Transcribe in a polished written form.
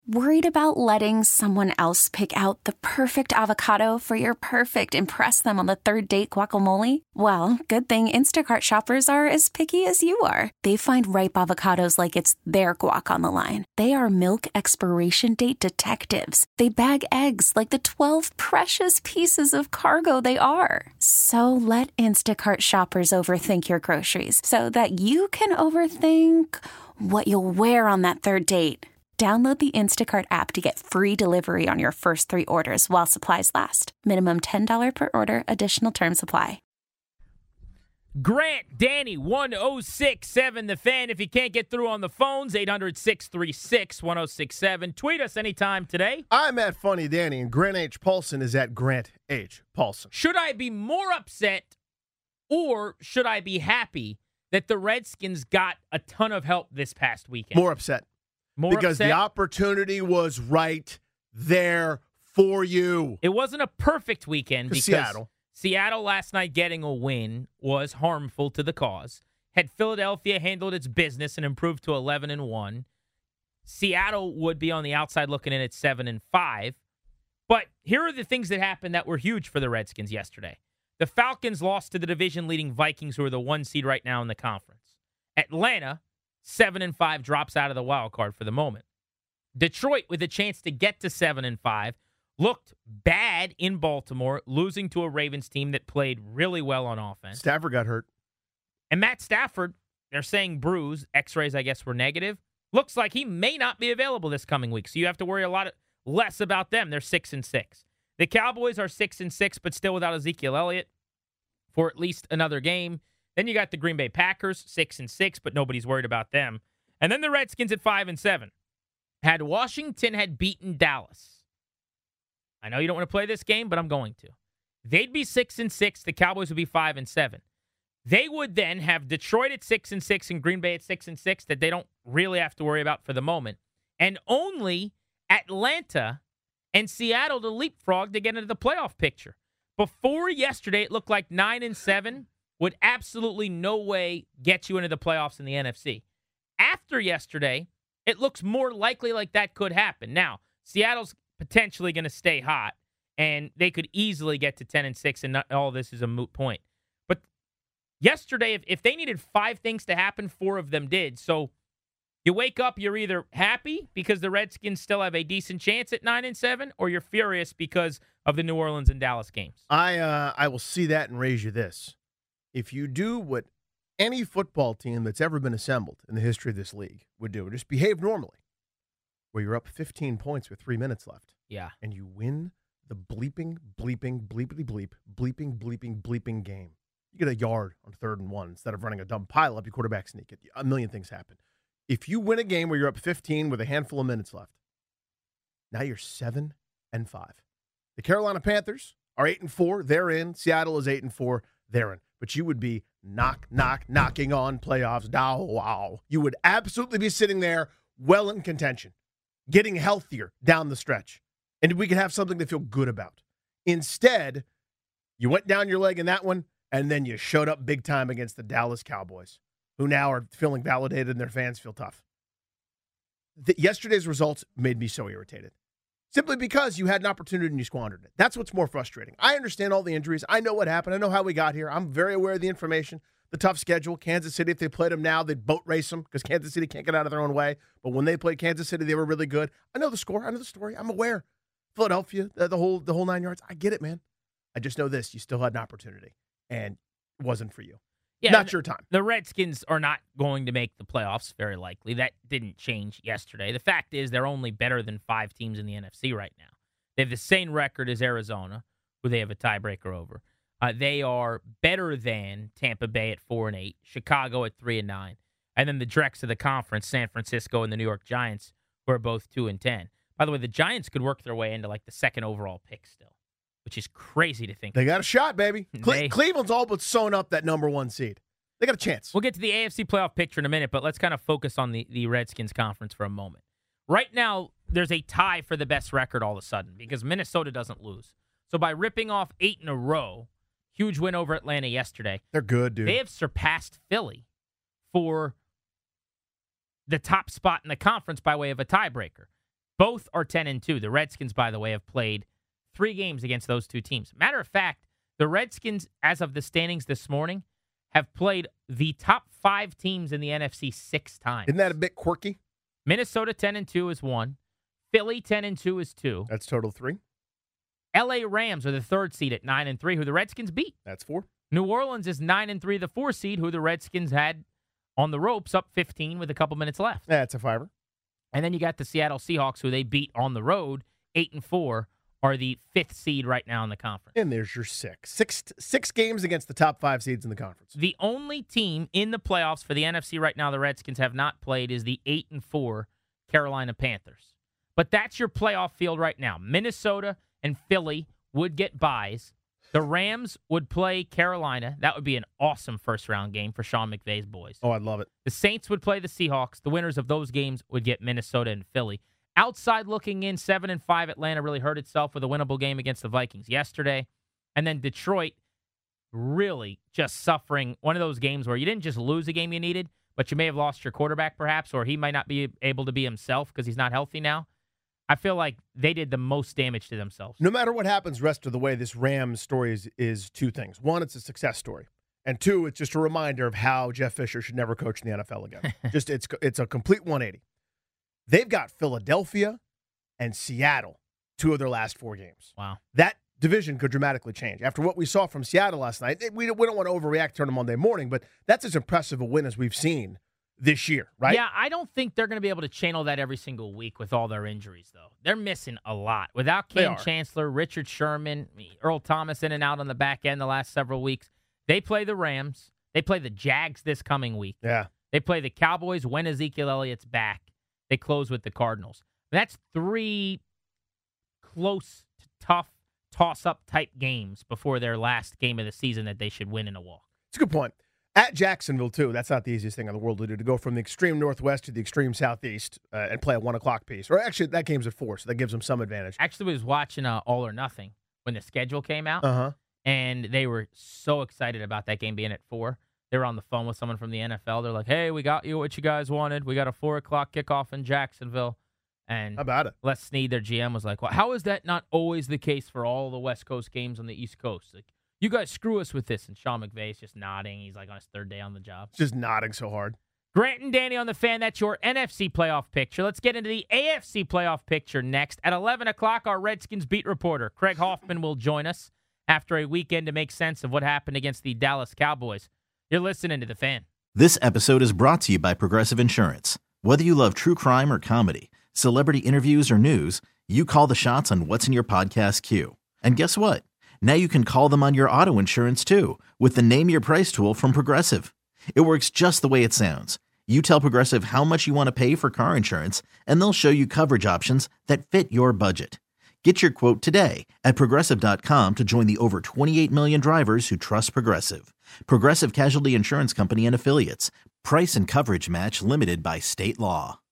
Worried about letting someone else pick out the perfect avocado for your perfect impress them on the third date guacamole? Well, good thing Instacart shoppers are as picky as you are. They find ripe avocados like it's their guac on the line. They are milk expiration date detectives. They bag eggs like the 12 precious pieces of cargo they are. So let Instacart shoppers overthink your groceries so that you can overthink what you'll wear on that third date. Download the Instacart app to get free delivery on your first 3 orders while supplies last. Minimum $10 per order. Additional terms apply. Grant, Danny, 1067 The Fan. If you can't get through on the phones, 800-636-1067. Tweet us anytime today. I'm at Funny Danny, and Grant H. Paulson is at Grant H. Paulson. Should I be more upset or should I be happy that the Redskins got a ton of help this past weekend? More upset. Because the opportunity was right there for you. It wasn't a perfect weekend because Seattle last night getting a win was harmful to the cause. Had Philadelphia handled its business and improved to 11-1, Seattle would be on the outside looking in at 7-5. But here are the things that happened that were huge for the Redskins yesterday. The Falcons lost to the division-leading Vikings, who are the 1 seed right now in the conference. Atlanta, 7-5, drops out of the wild card for the moment. Detroit, with a chance to get to 7-5, looked bad in Baltimore, losing to a Ravens team that played really well on offense. Stafford got hurt. And Matt Stafford, they're saying bruise. X-rays, I guess, were negative. Looks like he may not be available this coming week, so you have to worry less about them. They're 6-6. The Cowboys are 6-6, but still without Ezekiel Elliott for at least another game. Then you got the Green Bay Packers, 6-6, but nobody's worried about them. And then the Redskins at 5-7. Had Washington had beaten Dallas, I know you don't want to play this game, but I'm going to. They'd be 6-6. The Cowboys would be 5-7. They would then have Detroit at 6-6 and Green Bay at 6-6 that they don't really have to worry about for the moment. And only Atlanta and Seattle to leapfrog to get into the playoff picture. Before yesterday, it looked like 9-7 would absolutely no way get you into the playoffs in the NFC. After yesterday, it looks more likely like that could happen. Now, Seattle's potentially going to stay hot, and they could easily get to 10-6, and not all this is a moot point. But yesterday, if they needed 5 things to happen, 4 of them did. So you wake up, you're either happy because the Redskins still have a decent chance at 9-7, or you're furious because of the New Orleans and Dallas games. I will see that and raise you this. If you do what any football team that's ever been assembled in the history of this league would do, just behave normally, where you're up 15 points with 3 minutes left. Yeah. And you win the bleeping game. You get a yard on 3rd and 1 instead of running a dumb pile up, your quarterback sneak it. A million things happen. If you win a game where you're up 15 with a handful of minutes left, now you're 7-5. The Carolina Panthers are 8-4. They're in. Seattle is 8-4. They're in. But you would be knocking on playoffs. Wow. You would absolutely be sitting there well in contention, getting healthier down the stretch. And we could have something to feel good about. Instead, you went down your leg in that one, and then you showed up big time against the Dallas Cowboys, who now are feeling validated and their fans feel tough. Yesterday's results made me so irritated. Simply because you had an opportunity and you squandered it. That's what's more frustrating. I understand all the injuries. I know what happened. I know how we got here. I'm very aware of the information. The tough schedule. Kansas City, if they played them now, they'd boat race them because Kansas City can't get out of their own way. But when they played Kansas City, they were really good. I know the score. I know the story. I'm aware. Philadelphia, the whole 9 yards. I get it, man. I just know this. You still had an opportunity, and it wasn't for you. Yeah, not your time. The Redskins are not going to make the playoffs, very likely. That didn't change yesterday. The fact is they're only better than 5 teams in the NFC right now. They have the same record as Arizona, who they have a tiebreaker over. They are better than Tampa Bay at 4-8, Chicago at 3-9, and then the dregs of the conference, San Francisco and the New York Giants, who are both 2-10. By the way, the Giants could work their way into like the 2nd overall pick still, which is crazy to think. They got a shot, baby. Cleveland's all but sewn up that number 1 seed. They got a chance. We'll get to the AFC playoff picture in a minute, but let's kind of focus on the Redskins conference for a moment. Right now, there's a tie for the best record all of a sudden because Minnesota doesn't lose. So by ripping off 8 in a row, huge win over Atlanta yesterday. They're good, dude. They have surpassed Philly for the top spot in the conference by way of a tiebreaker. Both are 10-2. The Redskins, by the way, have played 3 games against those two teams. Matter of fact, the Redskins, as of the standings this morning, have played the top 5 teams in the NFC 6 times. Isn't that a bit quirky? Minnesota 10-2 is 1. Philly 10-2 is 2. That's total 3. LA Rams are the 3rd seed at 9-3, who the Redskins beat. That's 4. New Orleans is 9-3, the 4 seed, who the Redskins had on the ropes, up 15 with a couple minutes left. That's a 5er. And then you got the Seattle Seahawks, who they beat on the road, 8-4, are the 5th seed right now in the conference. And there's your 6. Six games against the top 5 seeds in the conference. The only team in the playoffs for the NFC right now the Redskins have not played is the 8-4 Carolina Panthers. But that's your playoff field right now. Minnesota and Philly would get byes. The Rams would play Carolina. That would be an awesome first-round game for Sean McVay's boys. Oh, I'd love it. The Saints would play the Seahawks. The winners of those games would get Minnesota and Philly. Outside looking in, 7-5 Atlanta really hurt itself with a winnable game against the Vikings yesterday. And then Detroit really just suffering one of those games where you didn't just lose a game you needed, but you may have lost your quarterback perhaps, or he might not be able to be himself because he's not healthy now. I feel like they did the most damage to themselves. No matter what happens rest of the way, this Rams story is 2 things. 1, it's a success story. And 2, it's just a reminder of how Jeff Fisher should never coach in the NFL again. It's a complete 180. They've got Philadelphia and Seattle, 2 of their last 4 games. Wow. That division could dramatically change. After what we saw from Seattle last night, we don't want to overreact to it on Monday morning, but that's as impressive a win as we've seen this year, right? Yeah, I don't think they're going to be able to channel that every single week with all their injuries, though. They're missing a lot. Without Cam Chancellor, Richard Sherman, Earl Thomas in and out on the back end the last several weeks. They play the Rams. They play the Jags this coming week. Yeah. They play the Cowboys when Ezekiel Elliott's back. They close with the Cardinals. That's 3 close, tough, toss-up type games before their last game of the season that they should win in a walk. It's a good point. At Jacksonville, too, that's not the easiest thing in the world to do, to go from the extreme northwest to the extreme southeast and play a 1 o'clock piece. Or actually, that game's at 4, so that gives them some advantage. Actually, I was watching All or Nothing when the schedule came out, and they were so excited about that game being at 4. They were on the phone with someone from the NFL. They're like, hey, we got you what you guys wanted. We got a 4 o'clock kickoff in Jacksonville. And how about it? Les Snead, their GM, was like, well, how is that not always the case for all the West Coast games on the East Coast? Like, you guys screw us with this. And Sean McVay is just nodding. He's like on his 3rd day on the job. Just nodding so hard. Grant and Danny on the Fan. That's your NFC playoff picture. Let's get into the AFC playoff picture next. At 11 o'clock, our Redskins beat reporter Craig Hoffman will join us after a weekend to make sense of what happened against the Dallas Cowboys. You're listening to The Fan. This episode is brought to you by Progressive Insurance. Whether you love true crime or comedy, celebrity interviews or news, you call the shots on what's in your podcast queue. And guess what? Now you can call them on your auto insurance too with the Name Your Price tool from Progressive. It works just the way it sounds. You tell Progressive how much you want to pay for car insurance, and they'll show you coverage options that fit your budget. Get your quote today at Progressive.com to join the over 28 million drivers who trust Progressive. Progressive Casualty Insurance Company and Affiliates. Price and coverage match limited by state law.